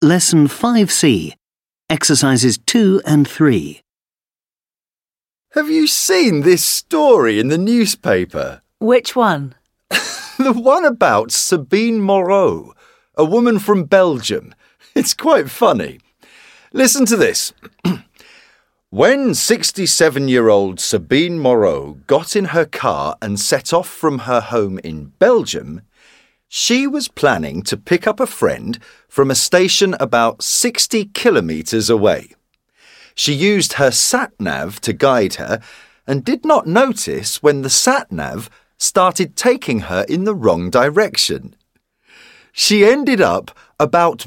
Lesson 5C, Exercises 2 and 3. Have you seen this story in the newspaper? Which one? The one about Sabine Moreau, a woman from Belgium. It's quite funny. Listen to this. When 67-year-old Sabine Moreau got in her car and set off from her home in Belgium, she was planning to pick up a friend from a station about 60 kilometres away. She used her sat-nav to guide her and did not notice when the sat-nav started taking her in the wrong direction. She ended up about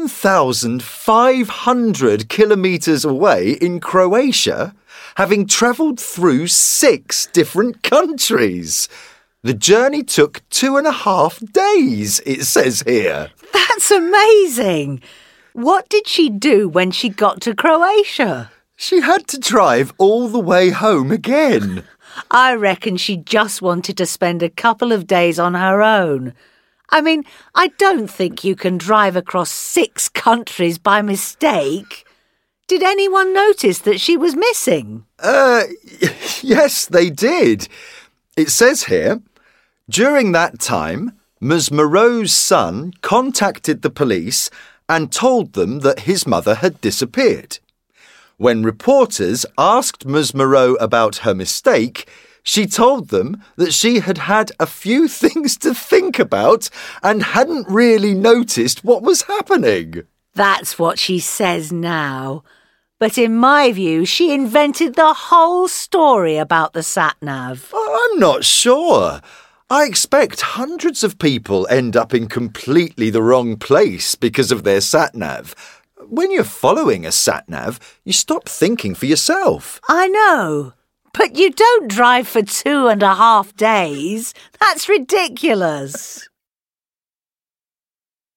1,500 kilometres away in Croatia, having travelled through 6 different countries. The journey took 2.5 days, it says here. That's amazing! What did she do when she got to Croatia? She had to drive all the way home again. I reckon she just wanted to spend a couple of days on her own. I mean, I don't think you can drive across 6 countries by mistake. Did anyone notice that she was missing? Yes, they did. It says here, during that time, Ms. Moreau's son contacted the police and told them that his mother had disappeared. When reporters asked Ms. Moreau about her mistake, she told them that she had had a few things to think about and hadn't really noticed what was happening. That's what she says now. But in my view, she invented the whole story about the sat-nav. I'm not sure. I expect hundreds of people end up in completely the wrong place because of their sat-nav. When you're following a sat-nav, you stop thinking for yourself. I know. But you don't drive for 2.5 days. That's ridiculous.